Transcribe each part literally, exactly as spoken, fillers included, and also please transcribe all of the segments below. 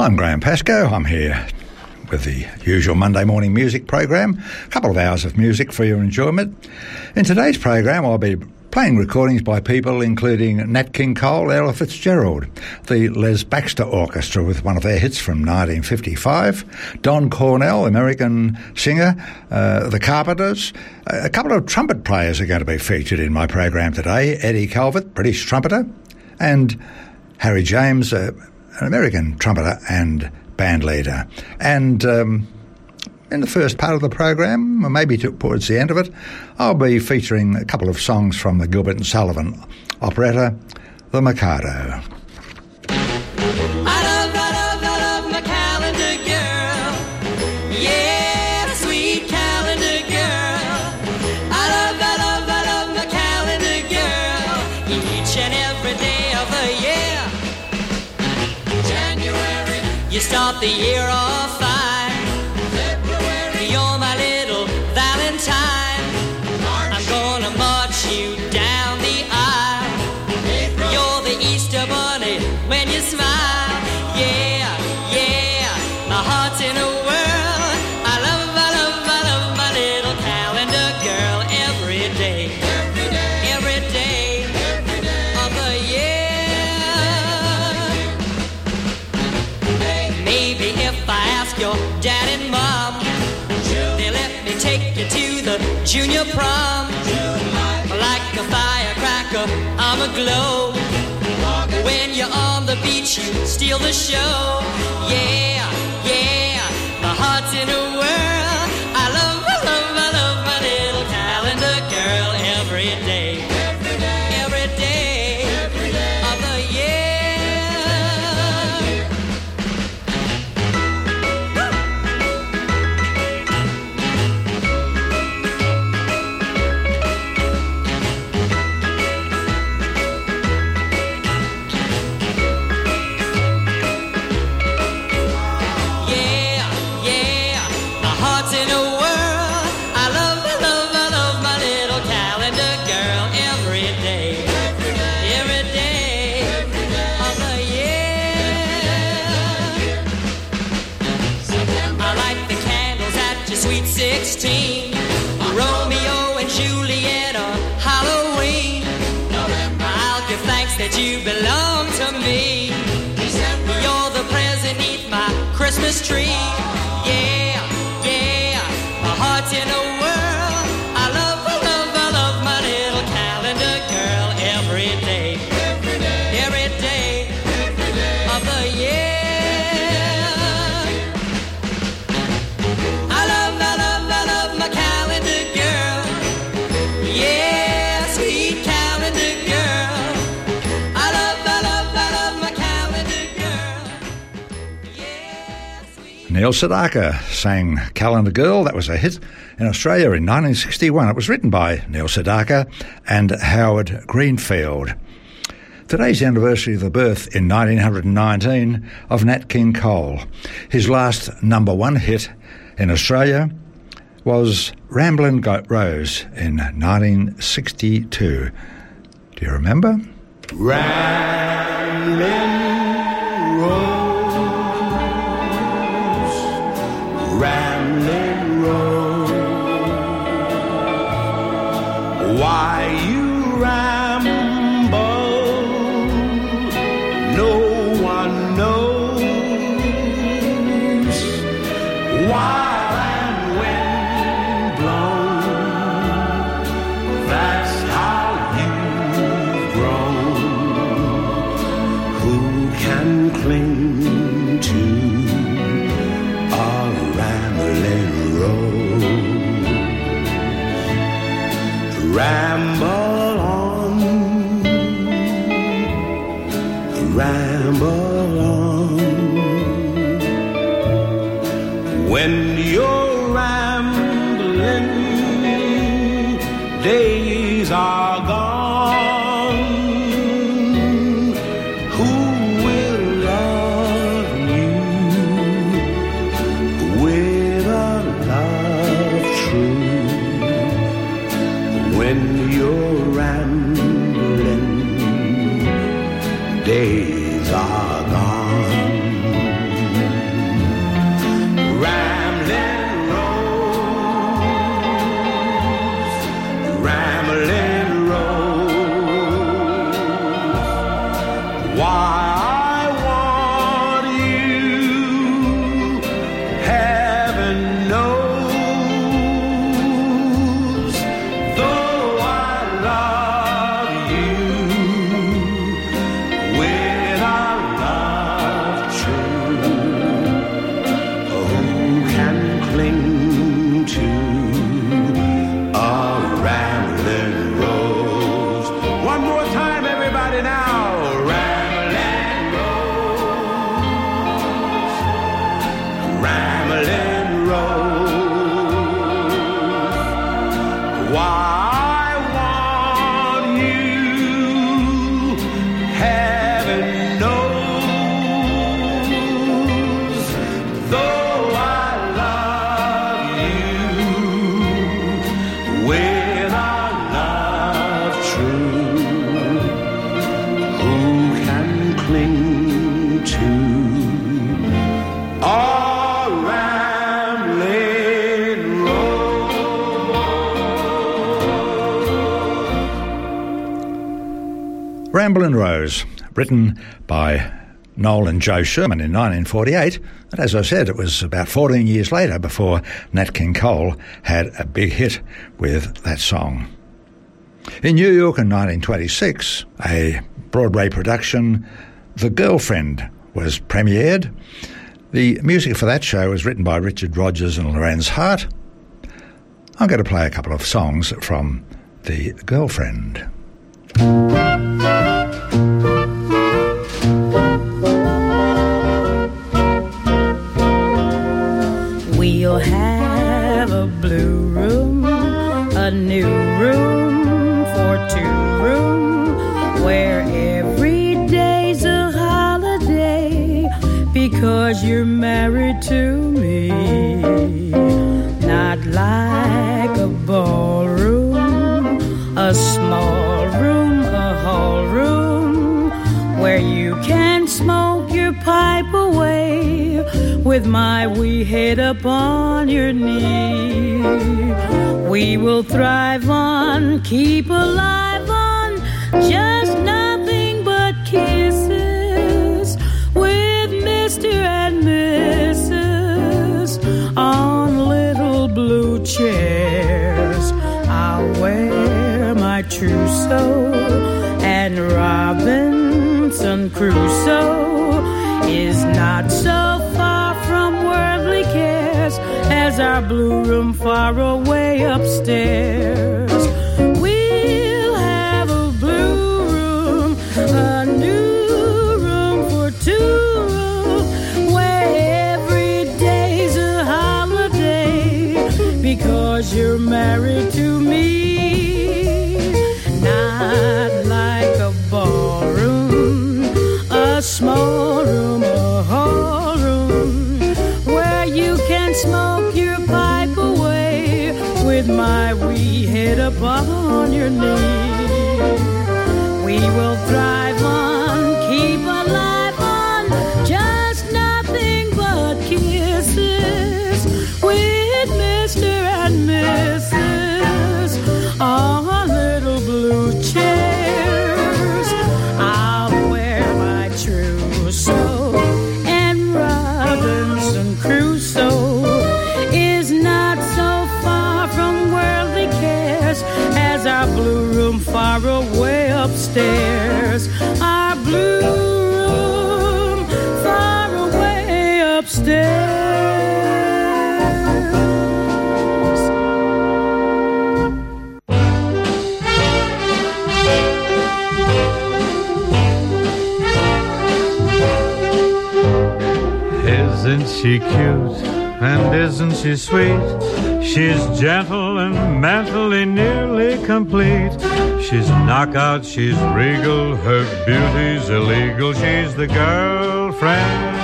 I'm Graham Pascoe. I'm here with the usual Monday morning music program. A couple of hours of music for your enjoyment. In today's program, I'll be playing recordings by people including Nat King Cole, Ella Fitzgerald, the Les Baxter Orchestra with one of their hits from nineteen fifty-five, Don Cornell, American singer, uh, the Carpenters. A couple of trumpet players are going to be featured in my program today, Eddie Calvert, British trumpeter, and Harry James, uh, an American trumpeter and band leader. And um, in the first part of the program, or maybe towards the end of it, I'll be featuring a couple of songs from the Gilbert and Sullivan operetta, The Mikado. You start the year off fine. February, you're my little Valentine. March, I'm gonna march you down the aisle. April, you're the Easter bunny when you smile. Yeah, yeah, my heart's in a whirl. I love, I love, I love my little calendar girl every day. Every day, every day, every day of the year. Maybe if I ask your dad and mom, they'll let me take you to the junior prom. Like a firecracker, I'm aglow. When you're on the beach, you steal the show. Yeah, yeah, my heart's in a whirl. I love, I love, I love my little calendar girl every day. Every day, every day, every day of the year. sixteen, Romeo and Juliet on Halloween. I'll give thanks that you belong to me. You're the present beneath my Christmas tree. Yeah, yeah, my heart's in a whirl. I love, I love, I love my little calendar girl every day, every day, every day, every day of the year. Neil Sedaka sang Calendar Girl. That was a hit in Australia in nineteen sixty-one. It was written by Neil Sedaka and Howard Greenfield. Today's the anniversary of the birth in nineteen nineteen of Nat King Cole. His last number one hit in Australia was Ramblin' Rose in nineteen sixty-two. Do you remember? Ramblin' Rose, Ramblin' Rose, why you ramble, no one knows. While and wind blown, that's how you've grown. Who can cling to ramble on, ramble on. When you're rambling, days are gone. Who will love you with a love true? When you're rambling, days are gone. Cumberland Rose, written by Noel and Joe Sherman in nineteen forty-eight, and as I said, it was about fourteen years later before Nat King Cole had a big hit with that song. In New York in nineteen twenty-six, a Broadway production, The Girlfriend, was premiered. The music for that show was written by Richard Rodgers and Lorenz Hart. I'm going to play a couple of songs from The Girlfriend. We'll have a blue room, a new room for two room, where every day's a holiday because you're married to me. Not like a ballroom, a small room, a hall room, where you can smoke your pipe away with my wee head up on your knee. We will thrive on, keep alive on, just nothing but kisses with Mister and Missus on little blue chairs. I'll wear my trousseau, and Robinson Crusoe is not so far from worldly cares as our blue room far away upstairs. We'll have a blue room, a new room for two room, where every day's a holiday because you're married to me. Not like a ballroom, a small room, a hall room, where you can smoke your pipe away with my wee head up on your knee. We will thrive on, keep alive on, just nothing but kisses with Mister and Missus on little blue chairs. I'll wear my trousseau, and Robinson Crusoe is not so far from worldly cares as our blue room far away upstairs. Our blue room far away upstairs. Isn't she cute and isn't she sweet? She's gentle and mentally nearly complete. She's knockout, she's regal, her beauty's illegal. She's the girlfriend.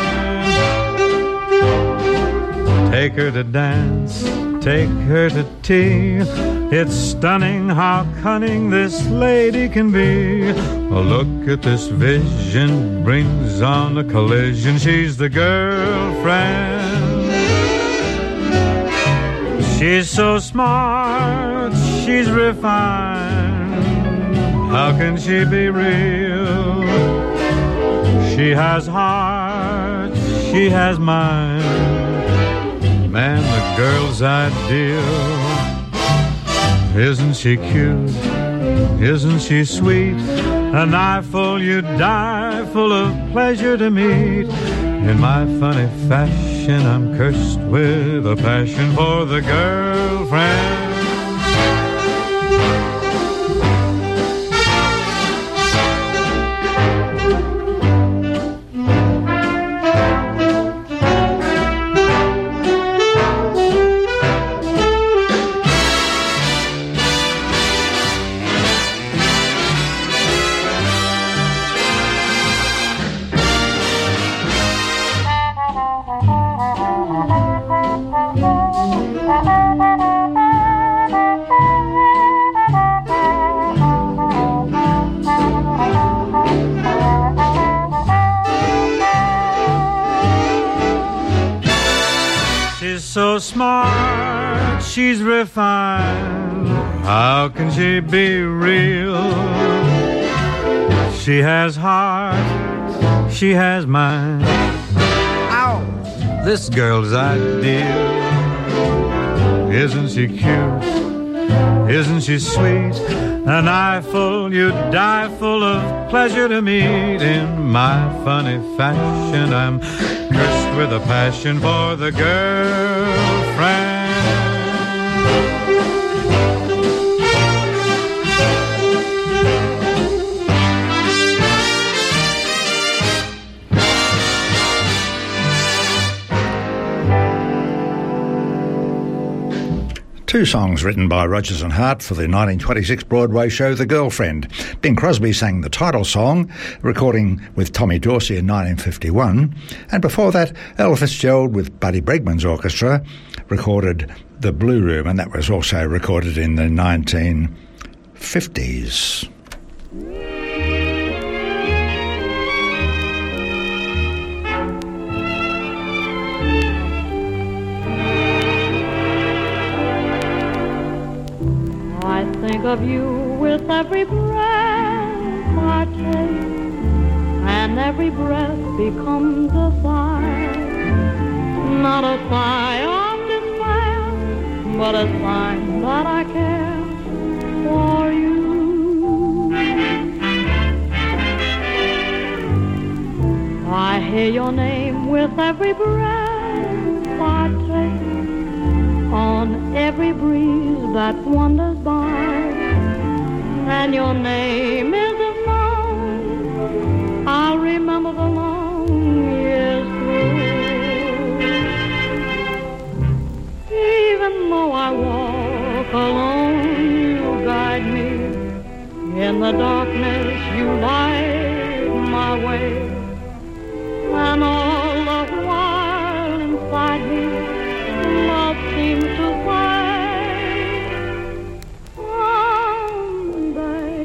Take her to dance, take her to tea. It's stunning how cunning this lady can be. A look at this vision brings on a collision. She's the girlfriend. She's so smart, she's refined. How can she be real? She has heart, she has mind. Man, the girl's ideal. Isn't she cute? Isn't she sweet? An eyeful you'd die, full of pleasure to meet. In my funny fashion, I'm cursed with a passion for the girlfriend. So smart, she's refined. How can she be real? She has heart, she has mind. Ow! This girl's ideal. Isn't she cute? Isn't she sweet? An eyeful you'd die full of pleasure to meet. In my funny fashion, I'm cursed with a passion for the girlfriend. Two songs written by Rodgers and Hart for the nineteen twenty-six Broadway show The Girlfriend. Bing Crosby sang the title song, recording with Tommy Dorsey in nineteen fifty-one. And before that, Ella Fitzgerald with Buddy Bregman's orchestra recorded The Blue Room, and that was also recorded in the nineteen fifties. Think of you with every breath I take, and every breath becomes a sigh. Not a sigh of despair, but a sign that I care for you. I hear your name with every breath I take, on every breeze that wanders by, and your name is a song I'll remember the long years through. Even though I walk alone, you guide me. In the darkness you light my way, and all the while inside me love seems to say, someday,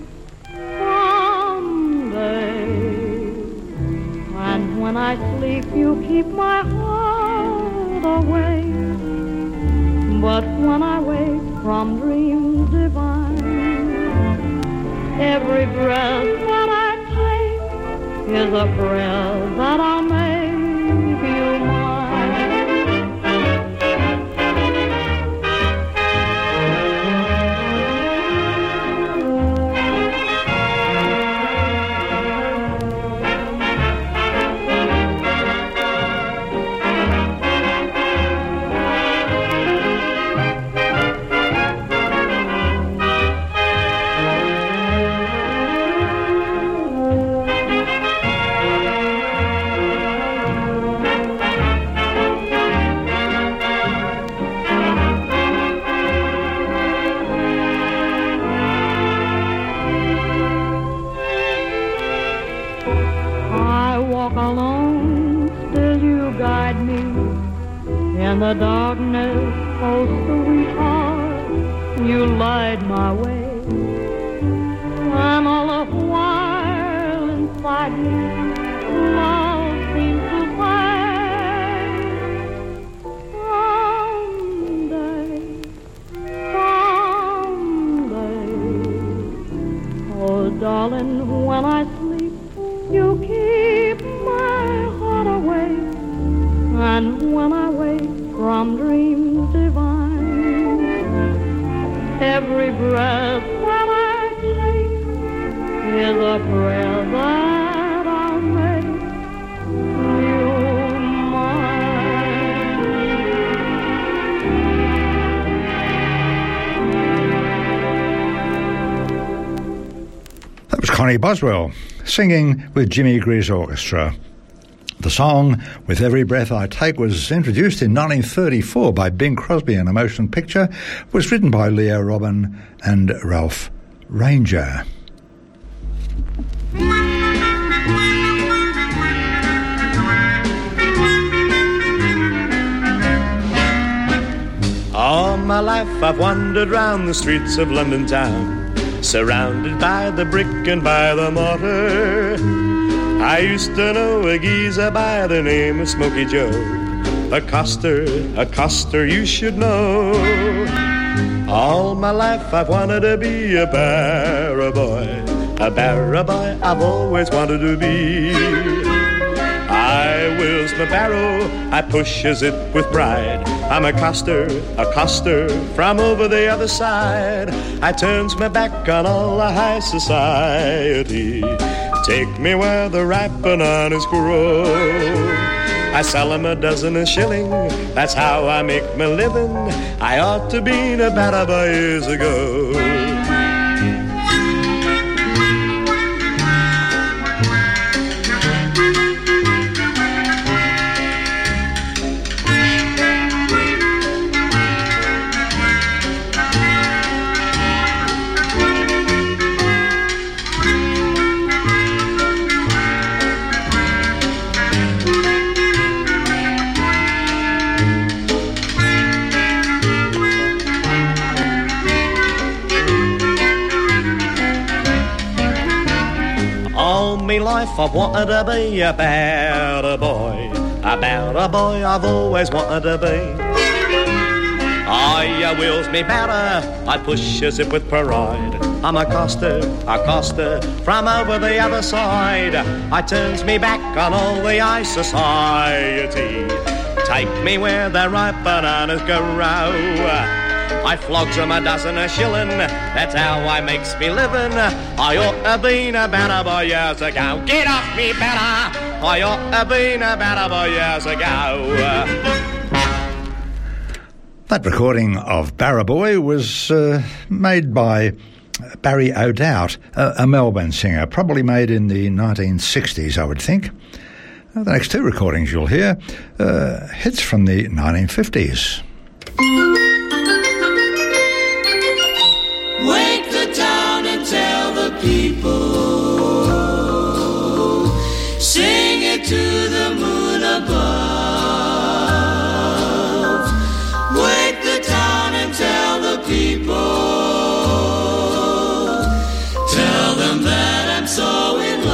someday. And when I sleep, you keep my heart away. But when I wake from dreams divine, every breath that I take is a prayer that I'll make you mine. In the darkness, oh sweetheart, you light my way, and all the while inside me, love seems to say, someday, someday. Oh darling, when I sleep, you keep my heart away, and when I wake from dreams divine, every breath that I take is a prayer that I'll make you mine. That was Connie Boswell singing with Jimmy Greer's orchestra. The song, With Every Breath I Take, was introduced in nineteen thirty-four by Bing Crosby in a motion picture, was written by Leo Robin and Ralph Ranger. All my life I've wandered round the streets of London town, surrounded by the brick and by the mortar. I used to know a geezer by the name of Smokey Joe, a coster, a coster you should know. All my life I've wanted to be a barrow boy, a barrow boy I've always wanted to be. I wheels my barrow, I pushes it with pride. I'm a coster, a coster from over the other side. I turns my back on all the high society. Take me where the ripe bananas grow. I sell 'em a dozen a shilling, that's how I make my living. I ought to been a better boy years ago. Me life I've wanted to be a better boy, a better boy I've always wanted to be. I wheels me better, I pushes it with pride. I'm a coster, a coster from over the other side. I turns me back on all the high society. Take me where the ripe bananas grow. I flogs 'em a dozen a shilling, that's how I makes me living. I ought to been a better boy years ago. Get off me better, I ought to been a better boy years ago. That recording of Barra Boy was uh, made by Barry O'Dowd, a, a Melbourne singer, probably made in the nineteen sixties, I would think. Uh, the next two recordings you'll hear, uh, hits from the nineteen fifties. Wake the town and tell the people, sing it to the moon above. Wake the town and tell the people, tell them that I'm so in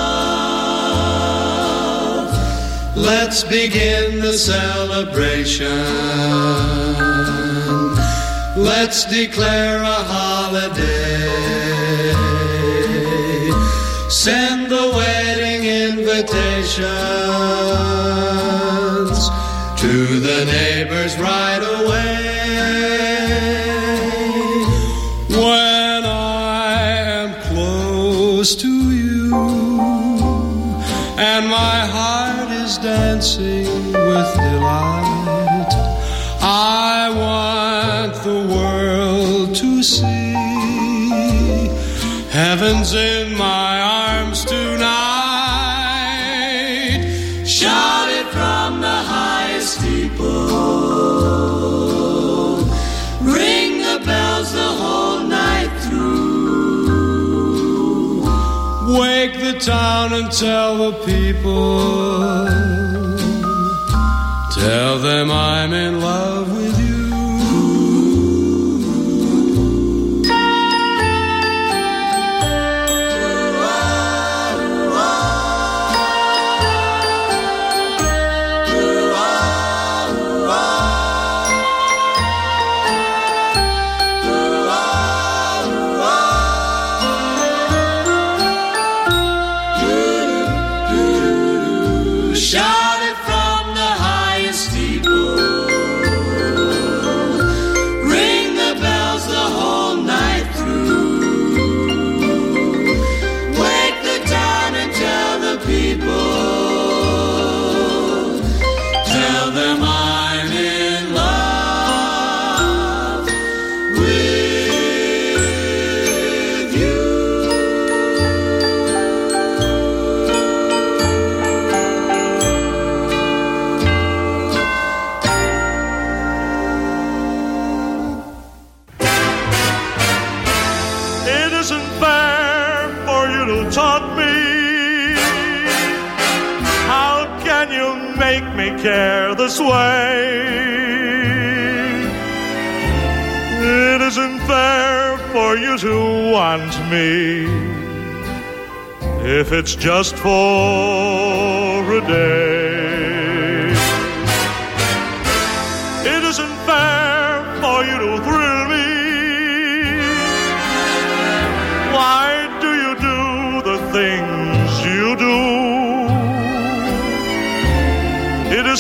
love. Let's begin the celebration. Let's declare a holiday. Send the wedding invitations to the neighbors right away. When I am close to you and my heart is dancing with delight, I want the world to see heaven's in my arms tonight. Shout it from the highest steeple, ring the bells the whole night through. Wake the town and tell the people, tell them I'm in love with you. Care this way. It isn't fair for you to want me if it's just for a day. It isn't fair for you to thrill me. Why do you do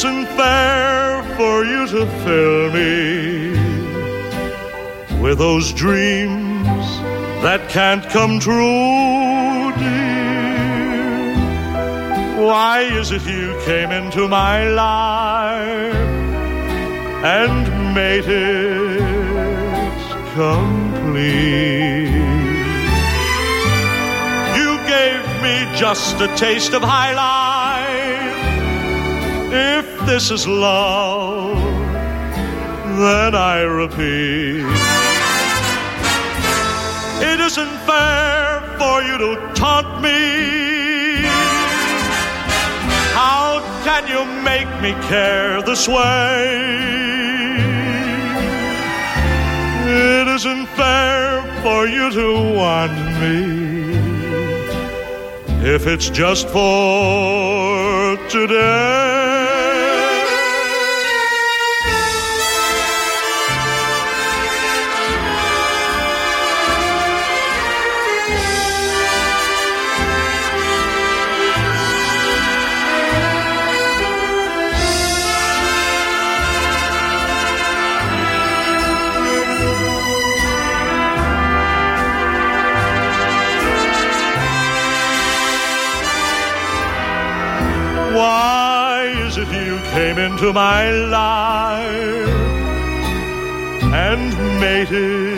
isn't fair for you to fill me with those dreams that can't come true, dear. Why is it you came into my life and made it complete? You gave me just a taste of high life. If this is love, then I repeat, it isn't fair for you to taunt me. How can you make me care this way? It isn't fair for you to want me. If it's just for today. Why is it you came into my life and made it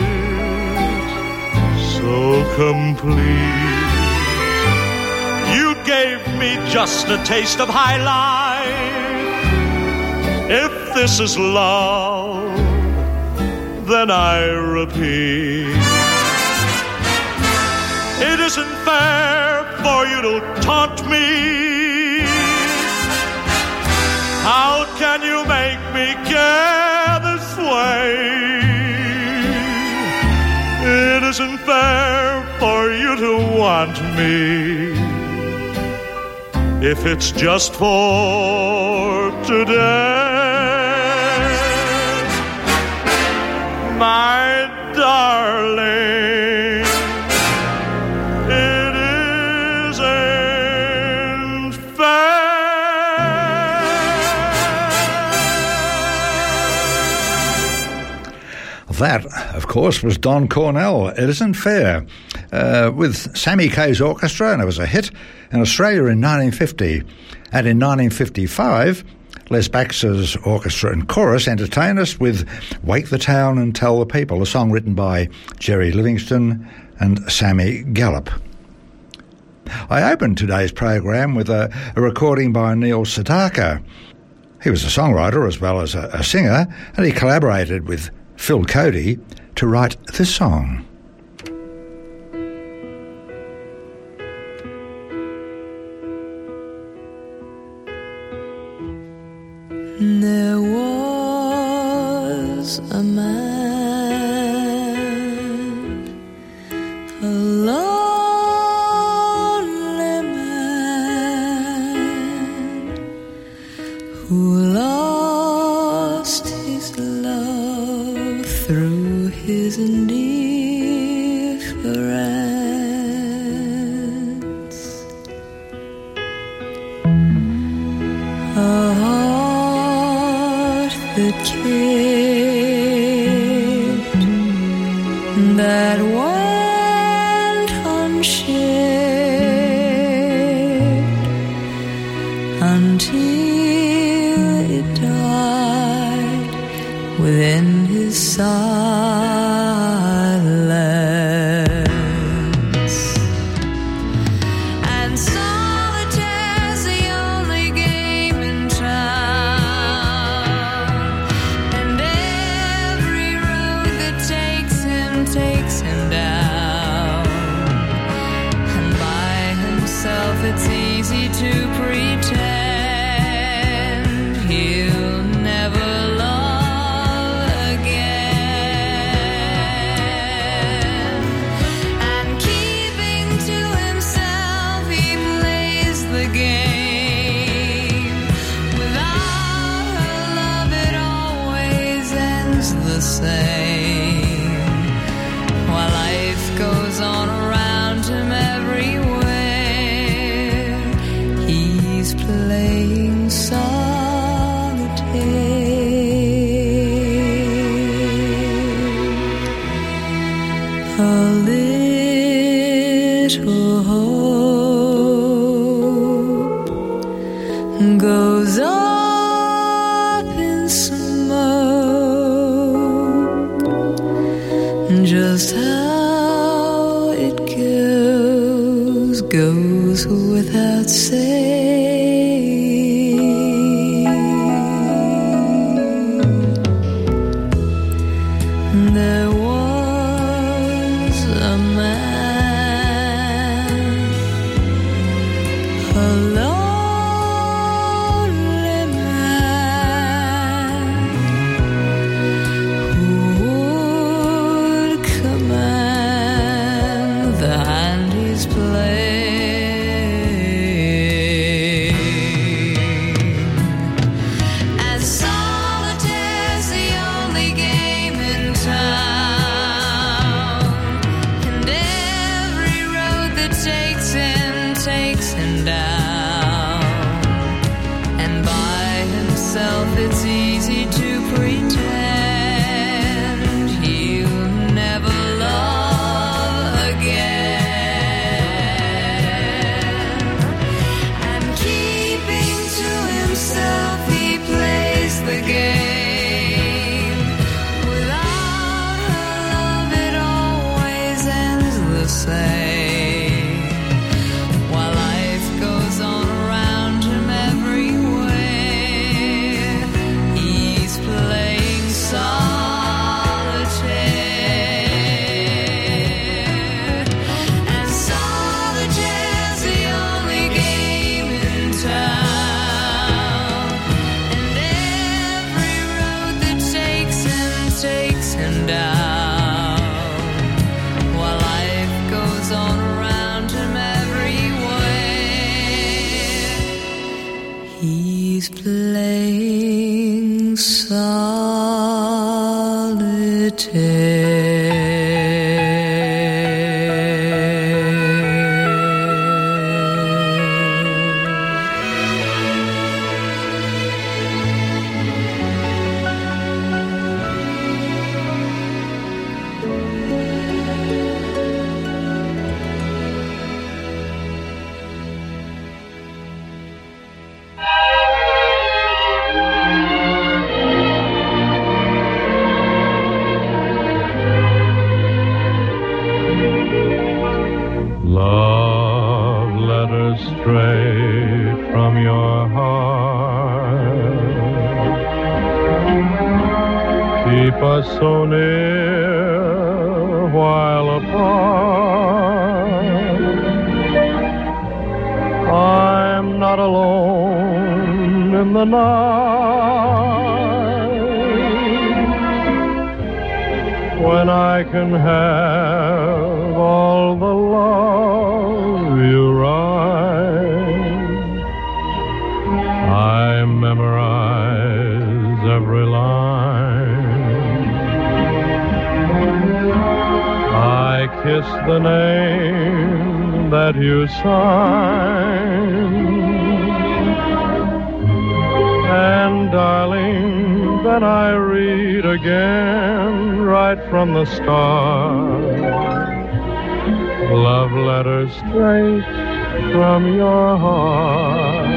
so complete? You gave me just a taste of high life. If this is love, then I repeat, it isn't fair for you to taunt me. How can you make me care this way? It isn't fair for you to want me. If it's just for today, my darling, it isn't fair. That, of course, was Don Cornell, It Isn't Fair, uh, with Sammy Kaye's orchestra, and it was a hit in Australia in nineteen fifty. And in nineteen fifty-five, Les Baxter's orchestra and chorus entertained us with Wake the Town and Tell the People, a song written by Jerry Livingston and Sammy Gallup. I opened today's program with a, a recording by Neil Sedaka. He was a songwriter as well as a, a singer, and he collaborated with Phil Cody to write this song. There was a man, a lonely man, who lost his love through his indifference. A heart that cared, that went unshared until it died within his silence. And solitaire's the only game in town, and every road that takes him takes him down. And by himself it's easy to pretend he'll never love again. And keeping to himself he plays the game. Without her love it always ends the same. While life goes on around him everywhere, he's playing solitaire. little hope goes up in smoke. Just how it goes, goes without saying. There was a man, a lonely man, who would command the hand he's playing. And solitaire's the only game in town, and every road that takes him takes him down. And by himself it's easy to pretend he'll never love again. And keeping to himself he plays the game. Without her love it always ends the same. While life goes on around him everywhere, he's playing solitaire. And solitaire's the only game in town, and every road that takes him takes him down. While life goes on around him everywhere, he's playing Love letters straight from your heart keep us so near while apart. I'm not alone in the night when I can have all the love you write. I memorize every line. I kiss the name that you sign. And darling, then I read again right from the start. Love letters straight from your heart.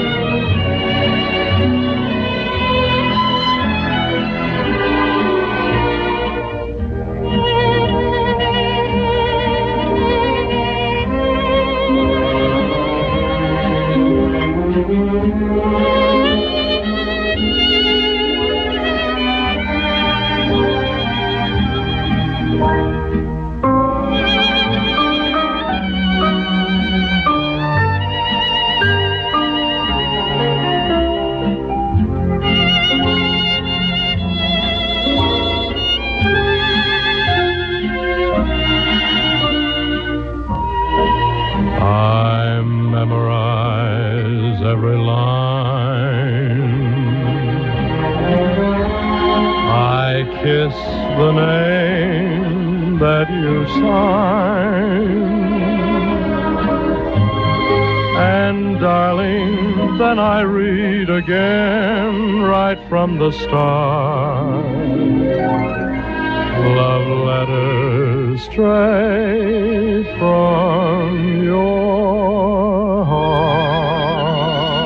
I memorize every line. I kiss the name that you sign. And darling, then I read again right from the start. Love letters straight from your heart.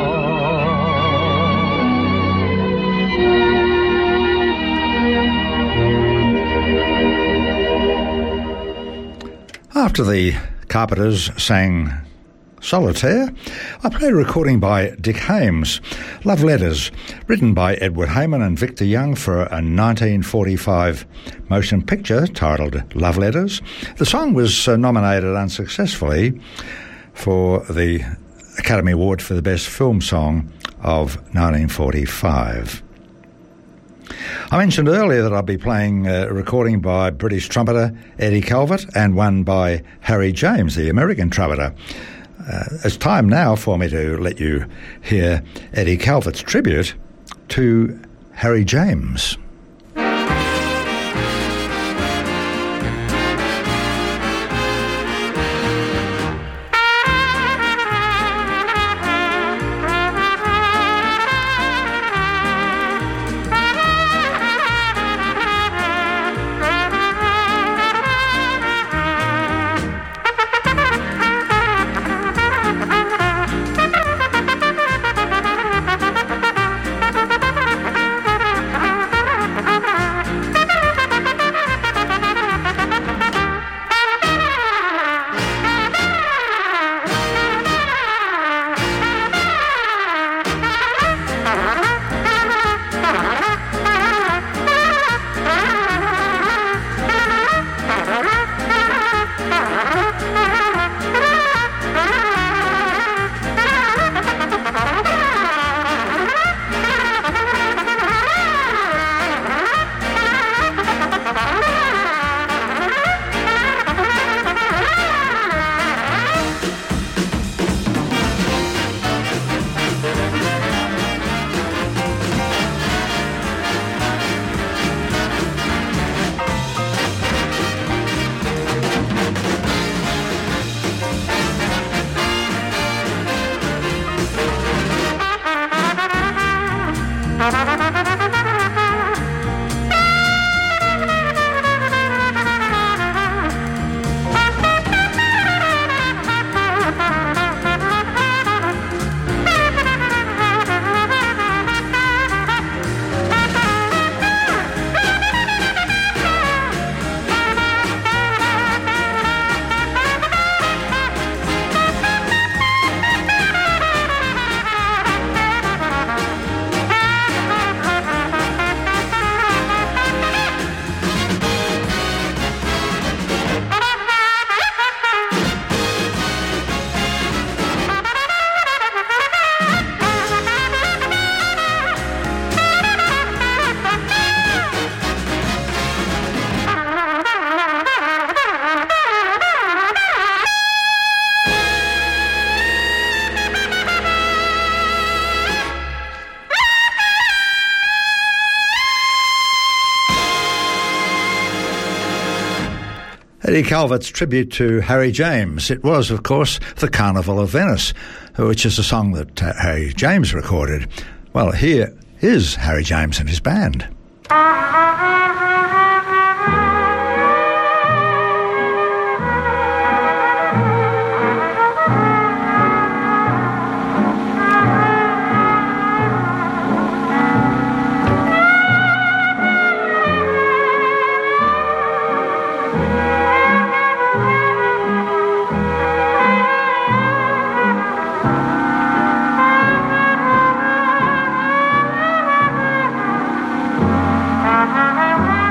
After the Carpenters sang Solitaire, I played a recording by Dick Haymes, Love Letters, written by Edward Hayman and Victor Young for a nineteen forty-five motion picture titled Love Letters. The song was uh, nominated unsuccessfully for the Academy Award for the Best Film Song of nineteen forty-five. I mentioned earlier that I'd be playing a recording by British trumpeter Eddie Calvert and one by Harry James, the American trumpeter. Uh, it's time now for me to let you hear Eddie Calvert's tribute to Harry James. Eddie Calvert's tribute to Harry James. It was, of course, The Carnival of Venice, which is a song that uh, Harry James recorded. Well, here is Harry James and his band. Thank you.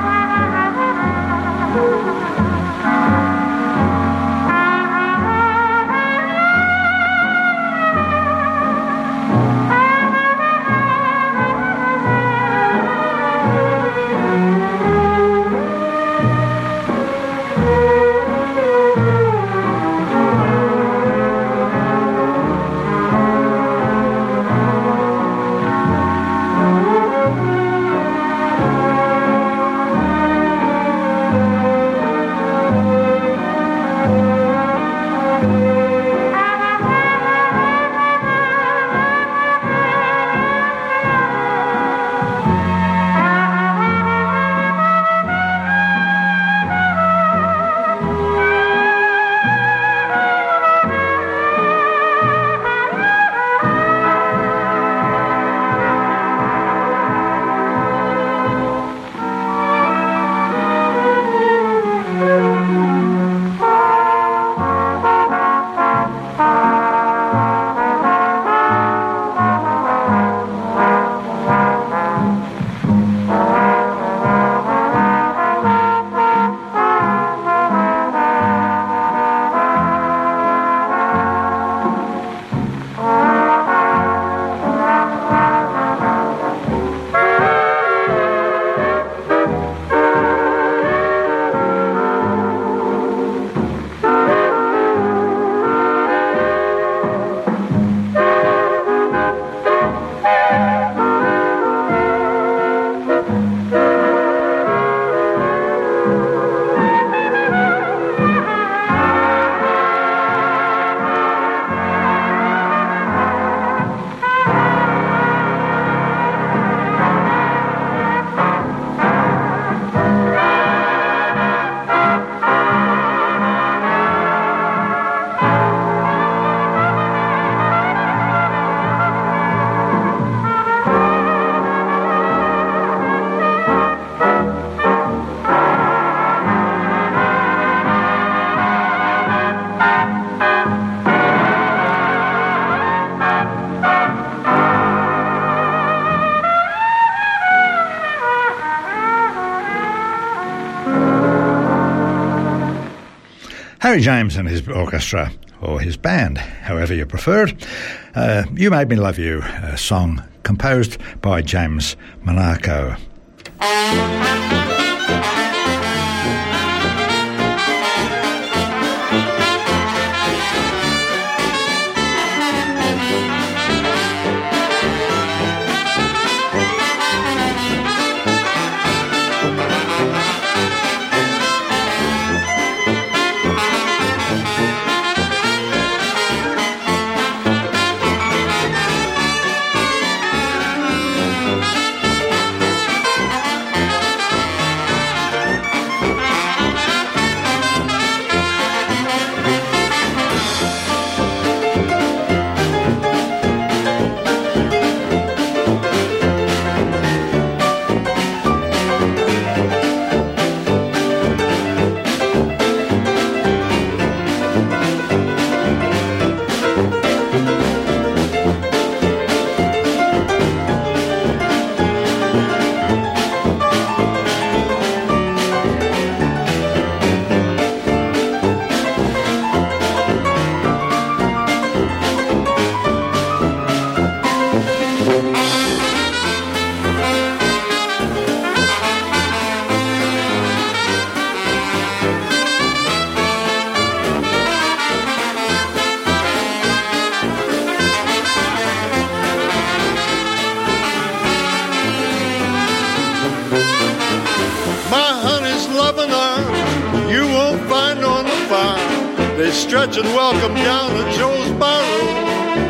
Harry James and his orchestra, or his band, however you prefer it. Uh, You Made Me Love You, a song composed by James Monaco. Stretch and welcome down to Joe's barroom,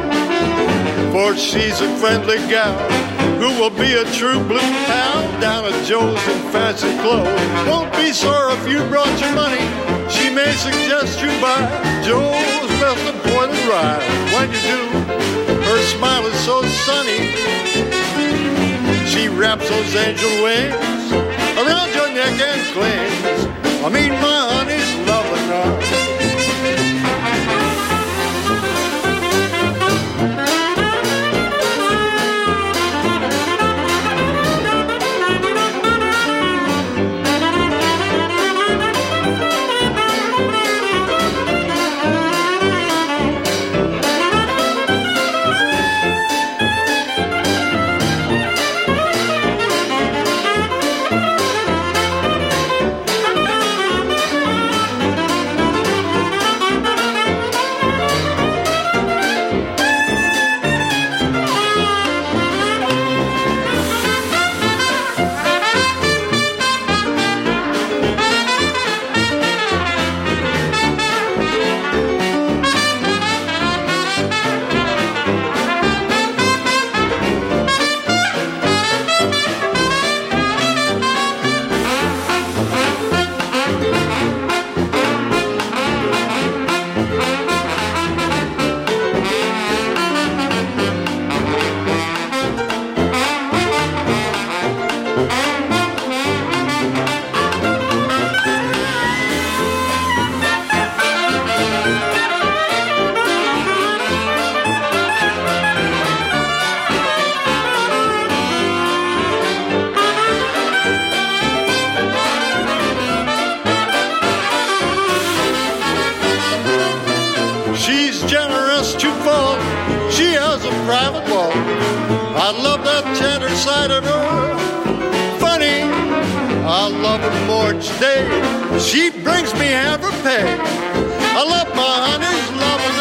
for she's a friendly gal who will be a true blue pal down at Joe's in fancy clothes. Won't be sore if you brought your money. She may suggest you buy Joe's best appointed ride. When you do, her smile is so sunny. She wraps those angel wings around your neck and clings. I mean, my honey's loving her. She brings me half her pay. I love my honey's loving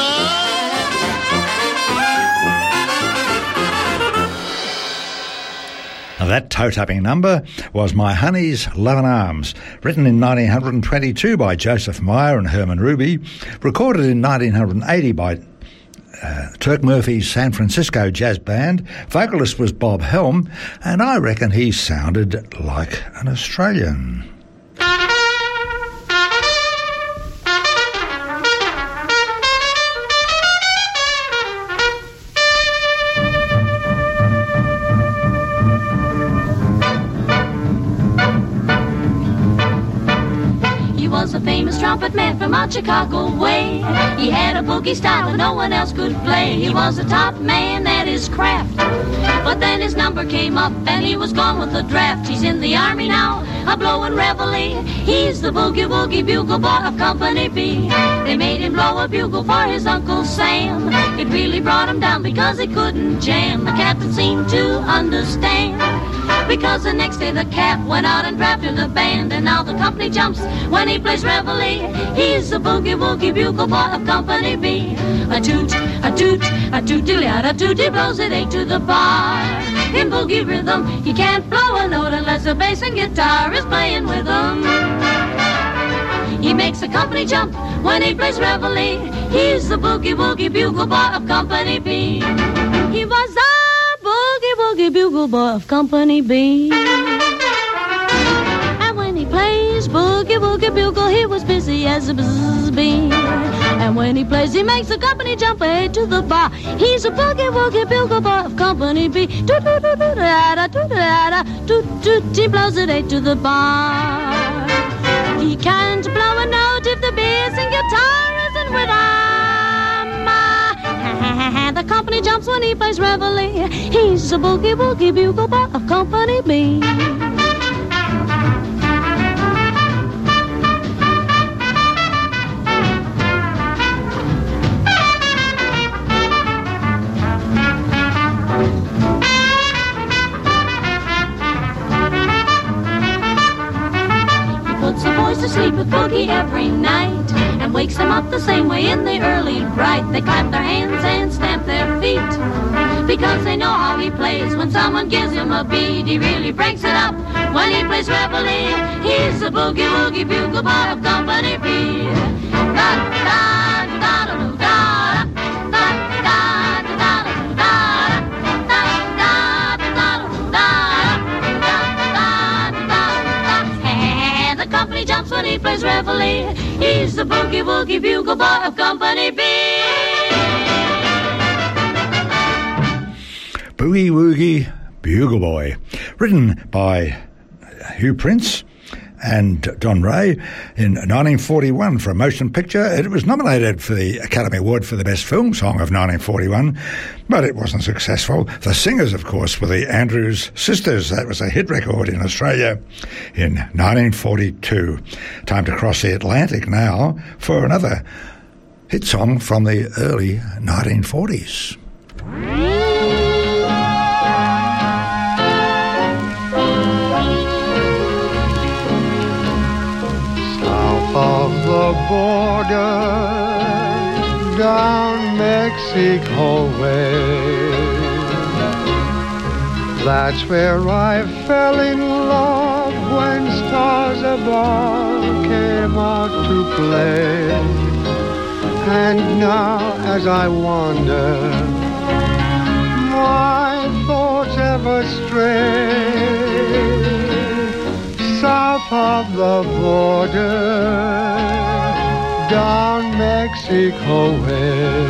arms. Now that toe-tapping number was My Honey's Loving Arms, written in nineteen twenty-two by Joseph Meyer and Herman Ruby, recorded in nineteen eighty by Uh, Turk Murphy's San Francisco Jazz Band. Vocalist was Bob Helm, and I reckon he sounded like an Australian. Trumpet man from out Chicago way. He had a boogie style that no one else could play. He was the top man at his craft, but then his number came up and he was gone with the draft. He's in the army now, a blowin' reveille. He's the boogie woogie bugle boy of Company B. They made him blow a bugle for his Uncle Sam. It really brought him down because he couldn't jam. The captain seemed to understand, because the next day the cap went out and drafted a band, and now the company jumps when he plays reveille. He's the boogie woogie bugle boy of Company B. A toot, a toot, a toot-dilly, a toot, he blows it eight to the bar. In boogie rhythm, he can't blow a note unless the bass and guitar is playing with him. He makes the company jump when he plays reveille. He's the boogie woogie bugle boy of Company B. He was the boogie woogie bugle boy of Company B. And when he plays boogie woogie bugle, he was busy as a buzz bee. And when he plays, he makes the company jump eight to the bar. He's a boogie woogie bugle boy of Company B. Toot toot toot toot da toot da toot toot. He blows it eight to the bar. He can't blow a note if the bass and guitar isn't with him. The company jumps when he plays reveille. He's a boogie woogie bugle boy of Company B. To sleep with boogie every night, and wakes them up the same way in the early bright. They clap their hands and stamp their feet, because they know how he plays. When someone gives him a beat, he really breaks it up when he plays reveille. He's the boogie woogie bugle boy of Company B. Da da da da da da da da da da. The company jumps when he plays reveille. He's the boogie woogie bugle boy of Company B. Boogie Woogie Bugle Boy, written by Hugh Prince and Don Ray in nineteen forty-one for a motion picture. It was nominated for the Academy Award for the Best Film Song of nineteen forty-one, but it wasn't successful. The singers, of course, were the Andrews Sisters. That was a hit record in Australia in nineteen forty-two. Time to cross the Atlantic now for another hit song from the early nineteen forties. Of the border down Mexico way, that's where I fell in love when stars above came out to play. And now as I wander, my thoughts ever stray south of the border, down Mexico way.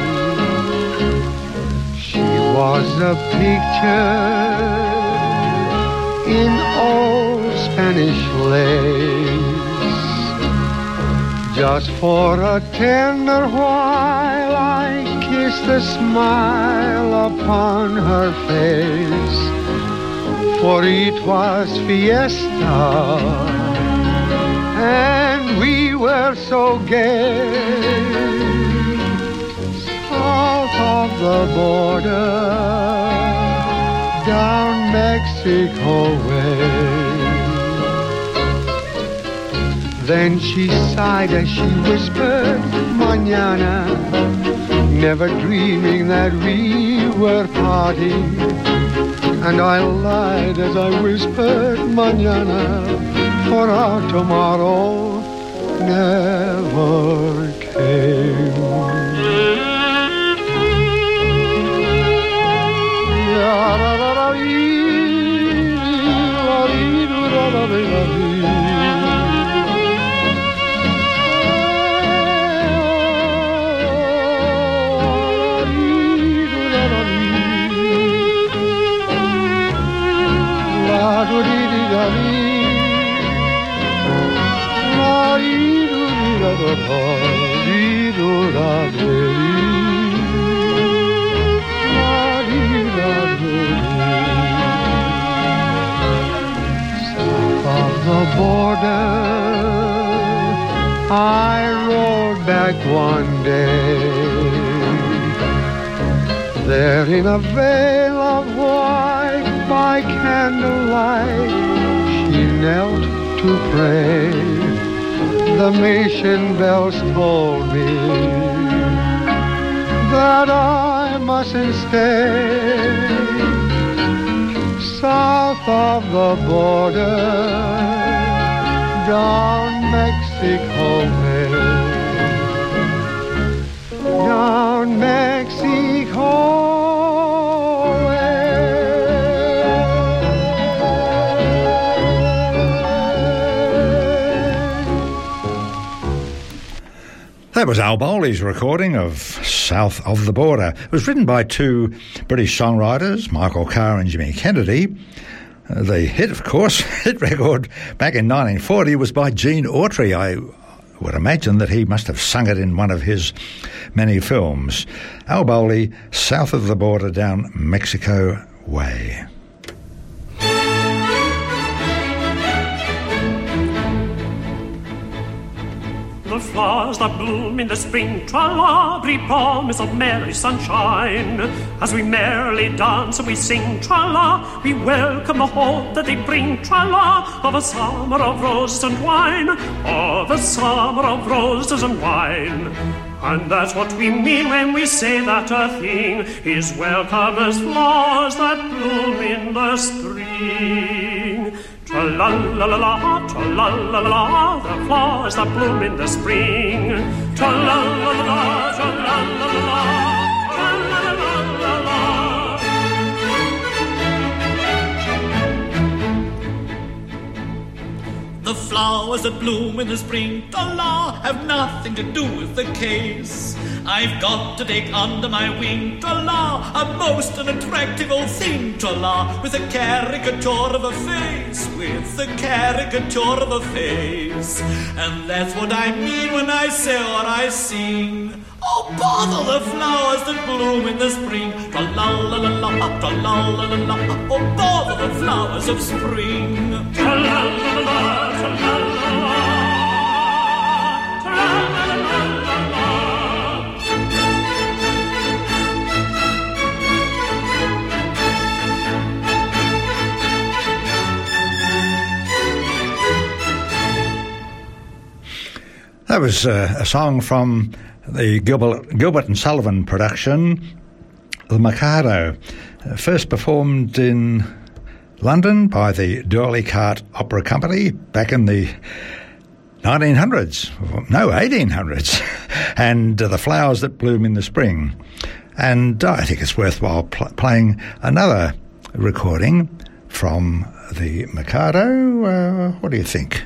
She was a picture in old Spanish lace. Just for a tender while I kissed the smile upon her face. For it was fiesta, and we were so gay. South of the border, down Mexico way. Then she sighed as she whispered, mañana, never dreaming that we were parting. And I lied as I whispered, mañana, for our tomorrow never came. South of border, I rode back one day. There in a veil of white by candlelight, she knelt to pray. The mission bells told me that I mustn't stay south of the border, down Mexico way, down Mexico. That was Al Bowley's recording of South of the Border. It was written by two British songwriters, Michael Carr and Jimmy Kennedy. Uh, the hit, of course, hit record back in nineteen forty was by Gene Autry. I would imagine that he must have sung it in one of his many films. Al Bowley, South of the Border, down Mexico way. The flowers that bloom in the spring, tra-la, breathe promise of merry sunshine. As we merrily dance and we sing, tra-la, we welcome the hope that they bring, tra-la, of a summer of roses and wine, of a summer of roses and wine. And that's what we mean when we say that a thing is welcome as flowers that bloom in the spring. Tra-la-la-la-la, tra-la-la-la-la, the flowers that bloom in the spring. Tra-la-la-la-la, tra-la-la-la-la, tra-la-la-la-la. The flowers that bloom in the spring, tra-la, have nothing to do with the case. I've got to take under my wing, tra-la, a most unattractive old thing, tra-la, with a caricature of a face, with a caricature of a face. And that's what I mean when I say or I sing. Oh, bother the flowers that bloom in the spring, tra-la-la-la-la, tra-la-la-la-la. Oh, bother the flowers of spring, tra-la-la-la-la, tra-la-la-la-la, tra-la-la-la-la. That was uh, a song from the Gilbert, Gilbert and Sullivan production, The Mikado, uh, first performed in London by the D'Oyly Carte Opera Company back in the nineteen hundreds, no, eighteen hundreds, and uh, The Flowers That Bloom in the Spring. And uh, I think it's worthwhile pl- playing another recording from the Mikado. Uh, what do you think?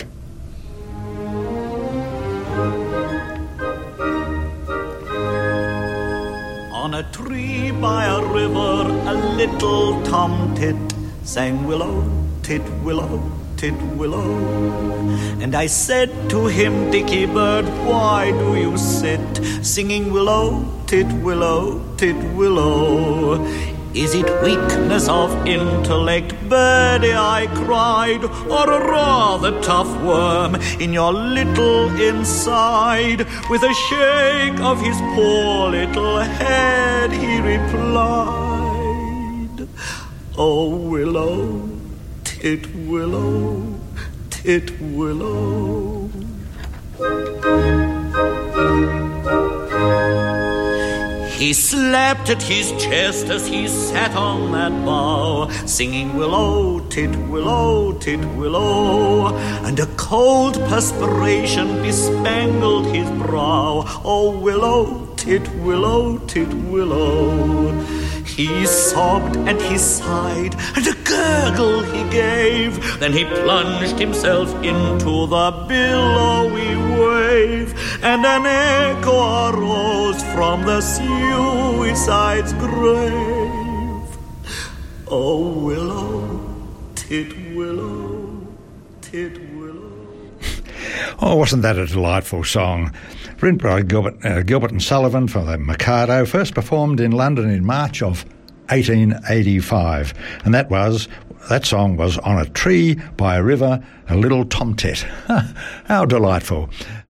On a tree by a river, a little tomtit sang willow, tit, willow, tit, willow. And I said to him, Dickie Bird, why do you sit singing willow, tit, willow, tit, willow? Is it weakness of intellect, birdie, I cried, or a rather tough worm in your little inside? With a shake of his poor little head, he replied, oh, willow, tit, willow, tit, willow. He slapped at his chest as he sat on that bough, singing willow, tit, willow, tit, willow. And a cold perspiration bespangled his brow. Oh, willow, tit, willow, tit, willow. He sobbed and he sighed, and a gurgle he gave. Then he plunged himself into the billowy wave, and an echo arose from the suicide's grave. Oh, willow, tit, willow, tit, willow. Oh, wasn't that a delightful song? Written by Gilbert, uh, Gilbert and Sullivan for the Mikado, first performed in London in March of eighteen eighty-five, and that was that song was On a Tree by a River, a Little Tomtit. How delightful.